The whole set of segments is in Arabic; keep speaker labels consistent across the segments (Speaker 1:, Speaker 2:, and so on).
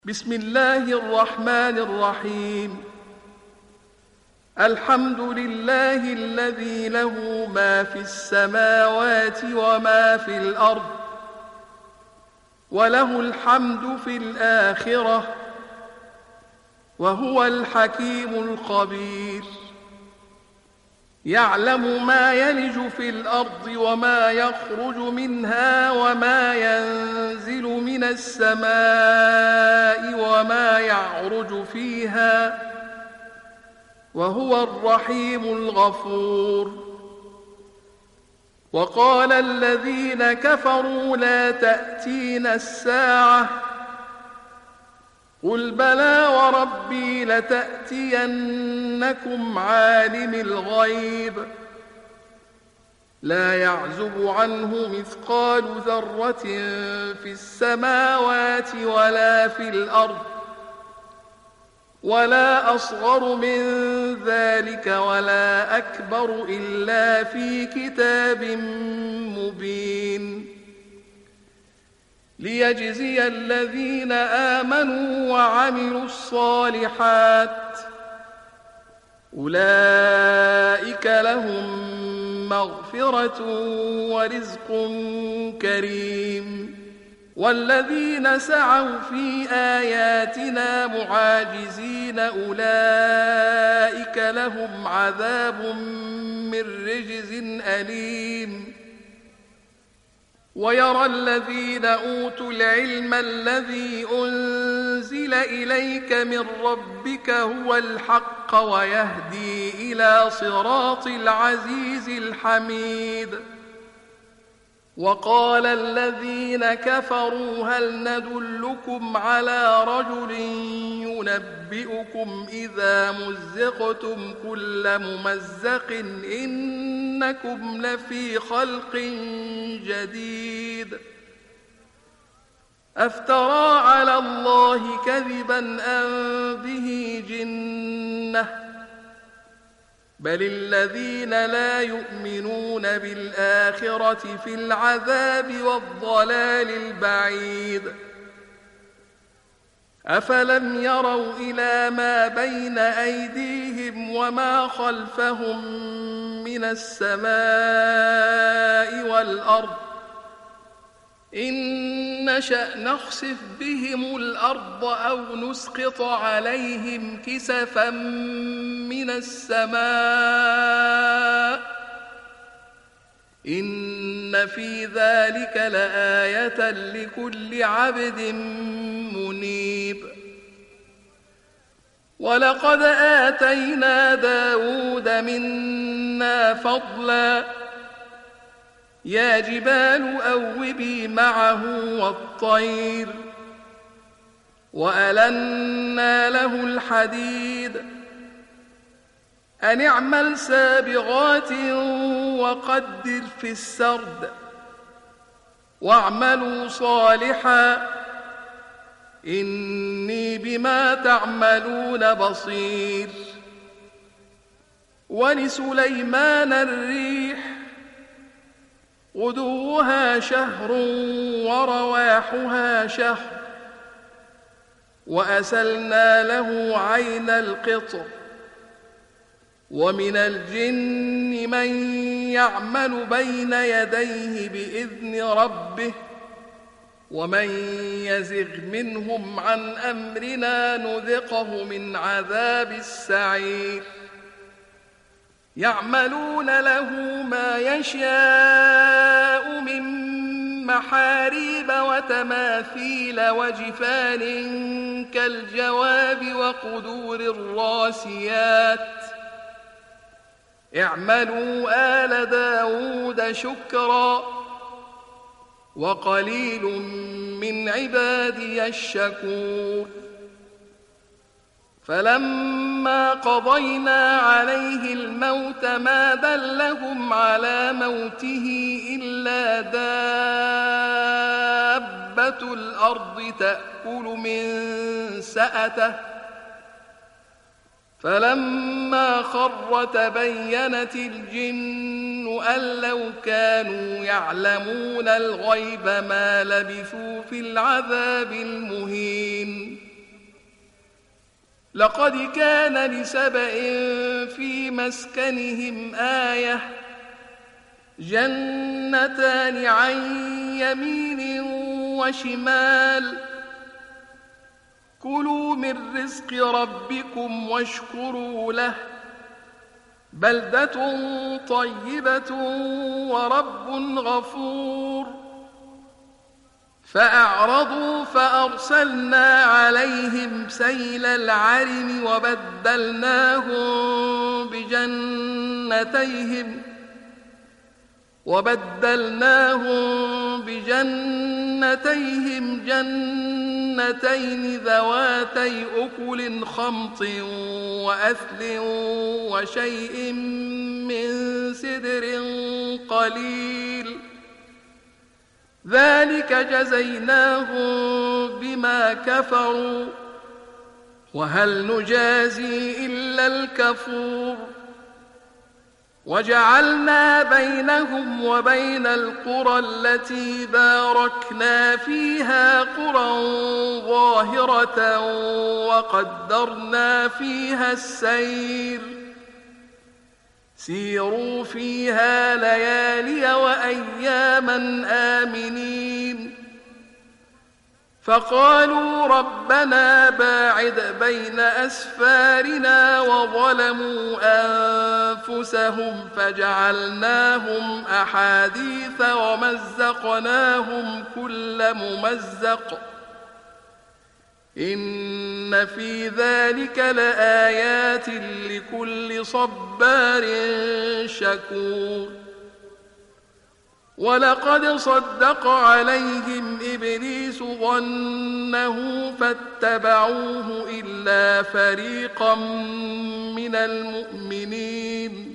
Speaker 1: بسم الله الرحمن الرحيم. الحمد لله الذي له ما في السماوات وما في الأرض، وله الحمد في الآخرة، وهو الحكيم الخبير. يعلم ما يلج في الأرض وما يخرج منها وما ينزل من السماء وما يعرج فيها، وهو الرحيم الغفور. وقال الذين كفروا لا تأتينا الساعة، قل بلى وربي لتأتينكم عالم الغيب لا يعزب عنه مثقال ذرة في السماوات ولا في الأرض، ولا أصغر من ذلك ولا أكبر إلا في كتاب مبين، ليجزي الذين آمنوا وعملوا الصالحات، أولئك لهم مغفرة ورزق كريم. والذين سعوا في آياتنا معاجزين أولئك لهم عذاب من رجز أليم. ويرى الذين أوتوا العلم الذي أنزل إليك من ربك هو الحق ويهدي إلى صراط العزيز الحميد. وقال الذين كفروا هل ندلكم على رجل ينبئكم إذا مزقتم كل ممزق إنكم لفي خلق جديد. أفترى على الله كذبا أم به جنة، بل الذين لا يؤمنون بالآخرة في العذاب والضلال البعيد. أفلم يروا إلى ما بين أيديهم وما خلفهم من السماء والأرض إن نشأ نخسف بهم الأرض أو نسقط عليهم كسفا من السماء إن في ذلك لآية لكل عبد منيب. ولقد آتينا داود منا فضلا، يا جبال أوبي معه والطير، وألنا له الحديد، أن اعمل سابغات وقدر في السرد، واعملوا صالحا إني بما تعملون بصير. ولسليمان الريح غدوها شهر ورواحها شهر، وأسلنا له عين القطر. ومن الجن من يعمل بين يديه بإذن ربه، ومن يزغ منهم عن أمرنا نذقه من عذاب السعير. يعملون له ما يشاء من محاريب وتماثيل وجفان كالجواب وقدور الراسيات. اعملوا آل داود شكرا، وقليل من عبادي الشكور. فلما قضينا عليه الموت ما دلهم على موته إلا دابة الأرض تأكل من سأته، فلما خر تبينت الجن أن لو كانوا يعلمون الغيب ما لبثوا في العذاب المهين. لقد كان لسبإ في مسكنهم آية جنتان عن يمين وشمال كلوا من رزق ربكم واشكروا له بلدة طيبة ورب غفور فأعرضوا فأرسلنا عليهم سيل العرم وبدلناهم بجنتيهم جنتين ذواتي أكل خمط وأثل وشيء من سدر قليل ذلك جزيناهم بما كفروا وهل نجازي إلا الكفور وجعلنا بينهم وبين القرى التي باركنا فيها قرى ظاهرة وقدرنا فيها السير سيروا فيها ليالي وأياما آمنين فقالوا ربنا باعد بين أسفارنا وظلموا أنفسهم فجعلناهم أحاديث ومزقناهم كل ممزق إن في ذلك لآيات لكل صبار شكور ولقد صدق عليهم إبليس ظنه فاتبعوه إلا فريقا من المؤمنين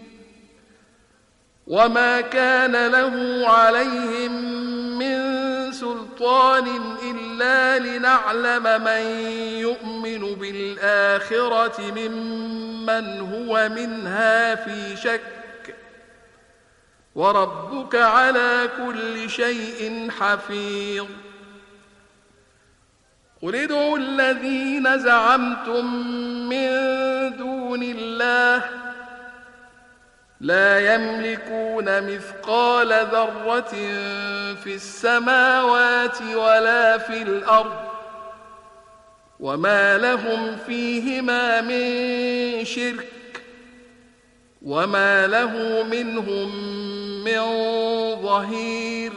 Speaker 1: وما كان له عليهم من سلطان إلا لنعلم من يؤمن بالآخرة ممن هو منها في شك وربك على كل شيء حفيظ قل ادعوا الذين زعمتم من دون الله لا يملكون مثقال ذرة في السماوات ولا في الأرض وما لهم فيهما من شرك وما له منهم من ظهير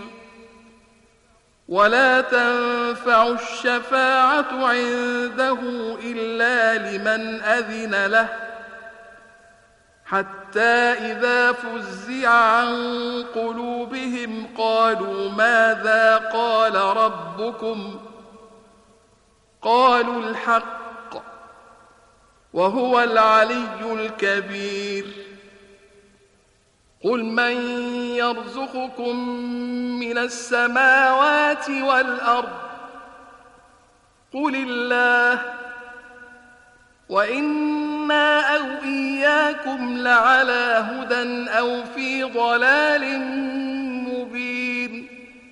Speaker 1: ولا تنفع الشفاعة عنده إلا لمن أذن له حتى إذا فزع عن قلوبهم قالوا ماذا قال ربكم قالوا الحق وهو العلي الكبير قل من يرزقكم من السماوات والأرض قل الله وإنا أو إياكم لعلى هدى أو في ضلال مبين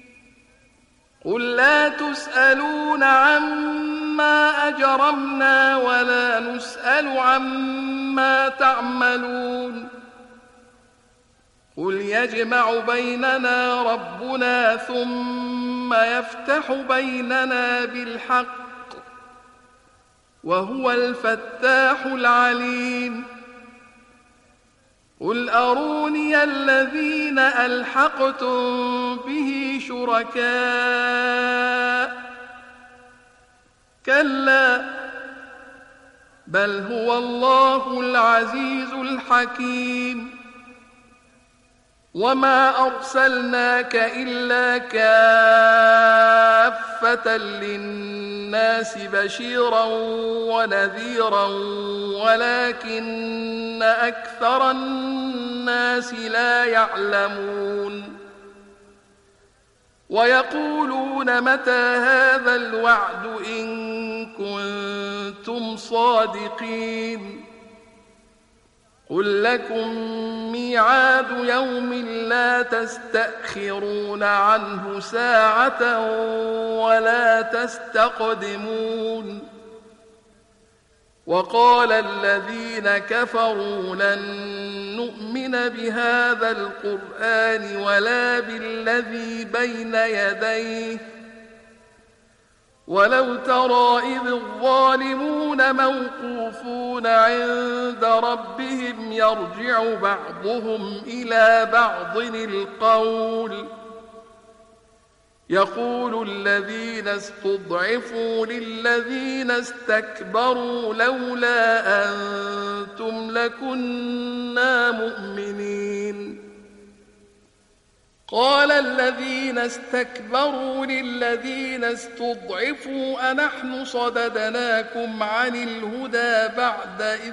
Speaker 1: قل لا تسألون عما أجرمنا ولا نسأل عما تعملون قل يجمع بيننا ربنا ثم يفتح بيننا بالحق وهو الفتاح العليم قل أروني الذين ألحقتم به شركاء كلا بل هو الله العزيز الحكيم وما أرسلناك إلا كافة للناس بشيرا ونذيرا ولكن أكثر الناس لا يعلمون ويقولون متى هذا الوعد إن كنتم صادقين قل لكم ميعاد يوم لا تستأخرون عنه ساعة ولا تستقدمون وقال الذين كفروا لن نؤمن بهذا القرآن ولا بالذي بين يديه ولو ترى إذ الظالمون موقوفون عند ربهم يرجع بعضهم إلى بعض القول يقول الذين استضعفوا للذين استكبروا لولا أنتم لكنا مؤمنين قال الذين استكبروا للذين استضعفوا أنحن صددناكم عن الهدى بعد إذ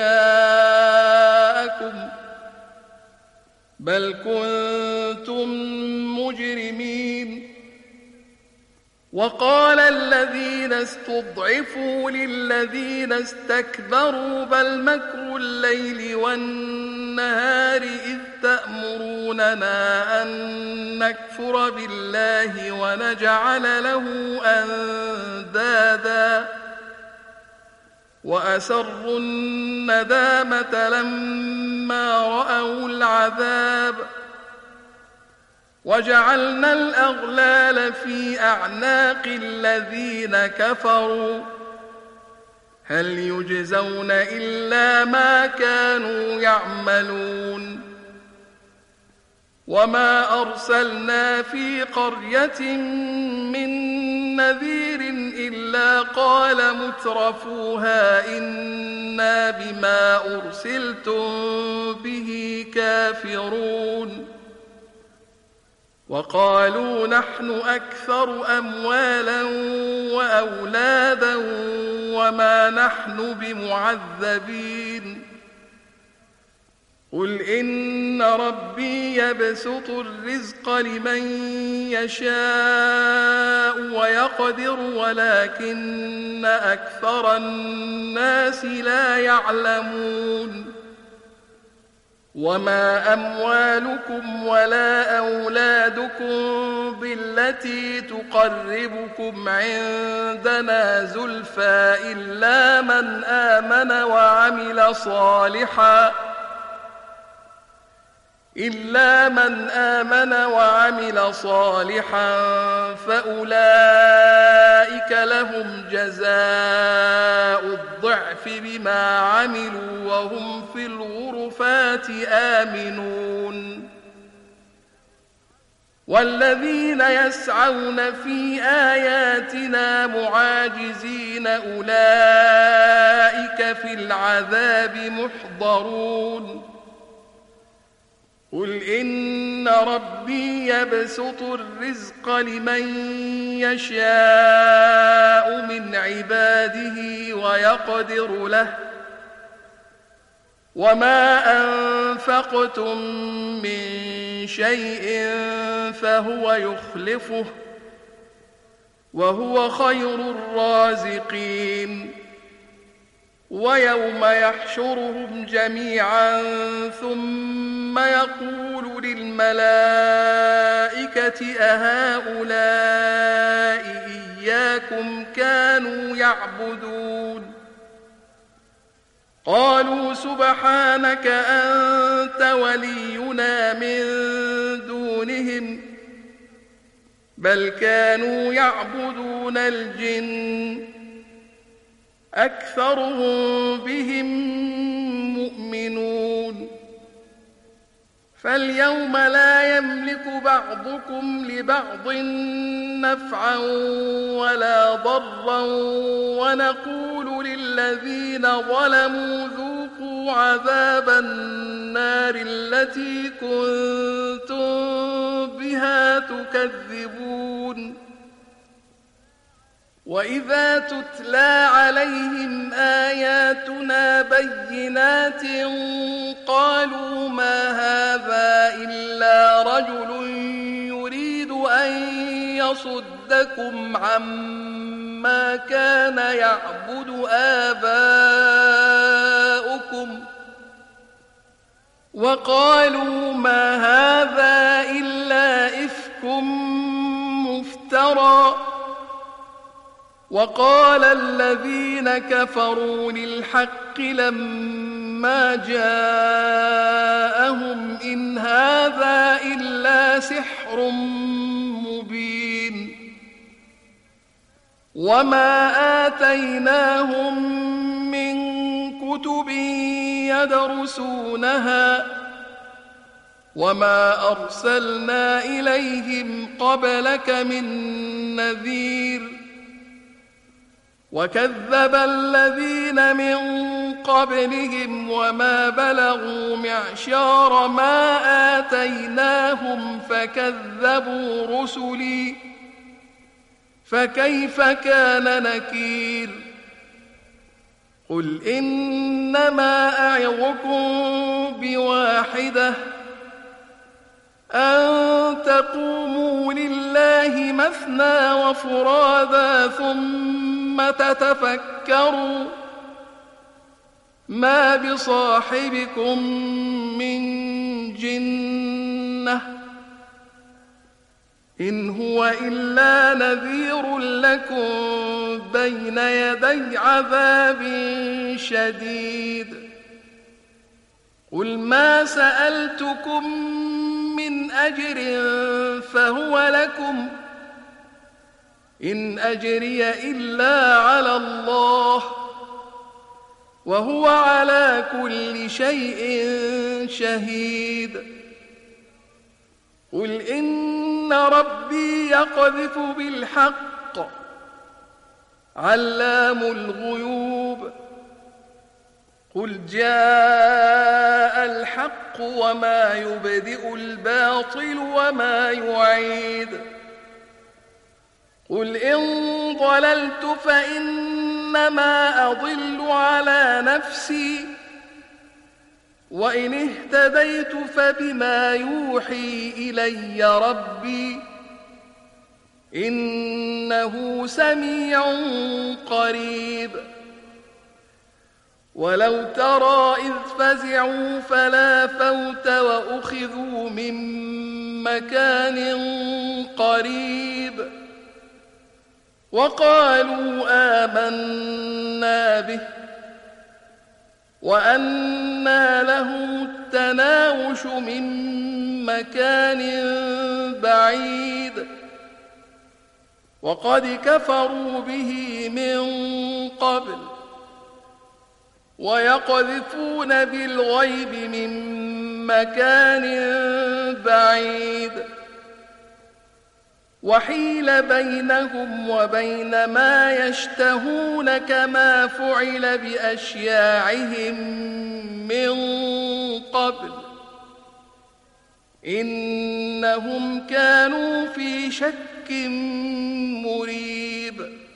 Speaker 1: جاءكم بل كنتم مجرمين وقال الذين استضعفوا للذين استكبروا بل مكر الليل والنهار إذ تأمروننا أن نكفر بالله ونجعل له أندادا وأسروا الندامة لما رأوا العذاب وجعلنا الأغلال في أعناق الذين كفروا هل يجزون إلا ما كانوا يعملون وما أرسلنا في قرية من نذير إلا قال مترفوها إنا بما أرسلتم به كافرون وقالوا نحن أكثر أموالا وأولادا وما نحن بمعذبين قل إن ربي يبسط الرزق لمن يشاء ويقدر ولكن أكثر الناس لا يعلمون وما أموالكم ولا أولادكم بالتي تقربكم عندنا زلفى إلا من آمن وعمل صالحا فأولئك لهم جزاء الضعف بما عملوا وهم في الغرفات آمنون والذين يسعون في آياتنا معاجزين أولئك في العذاب محضرون قل إن ربي يبسط الرزق لمن يشاء من عباده ويقدر له وما أنفقتم من شيء فهو يخلفه وهو خير الرازقين ويوم يحشرهم جميعا ثم يقول للملائكة أهؤلاء إياكم كانوا يعبدون قالوا سبحانك أنت ولينا من دونهم بل كانوا يعبدون الجن أكثرهم بهم مؤمنون فاليوم لا يملك بعضكم لبعض نفعا ولا ضرا ونقول للذين ظلموا ذوقوا عذاب النار التي كنتم بها تكذبون وإذا تتلى عليهم آياتنا بينات قالوا ما هذا إلا رجل يريد أن يصدكم عما كان يعبد آباؤكم وقالوا ما هذا إلا إفك مفترى وقال الذين كفروا للحق لما جاءهم إن هذا إلا سحر مبين وما آتيناهم من كتب يدرسونها وما أرسلنا إليهم قبلك من نذير وكذب الذين من قبلهم وما بلغوا معشار ما آتيناهم فكذبوا رسلي فكيف كان نكير قل إنما أعظكم بواحدة أن تقوموا لله مثنى وفرادا ثم تتفكروا ما بصاحبكم من جنة إن هو إلا نذير لكم بين يدي عذاب شديد قل ما سألتكم من أجر فهو لكم إن أجري إلا على الله وهو على كل شيء شهيد قل إن ربي يقذف بالحق علام الغيوب قل جاء الحق وما يبدئ الباطل وما يعيد قل إن ضللت فإنما أضل على نفسي وإن اهتديت فبما يوحي إلي ربي إنه سميع قريب ولو ترى إذ فزعوا فلا فوت وأخذوا من مكان قريب وقالوا آمنا به وأنى لهم التناوش من مكان بعيد وقد كفروا به من قبل ويقذفون بالغيب من مكان بعيد وحيل بينهم وبين ما يشتهون كما فعل بأشياعهم من قبل إنهم كانوا في شك مريب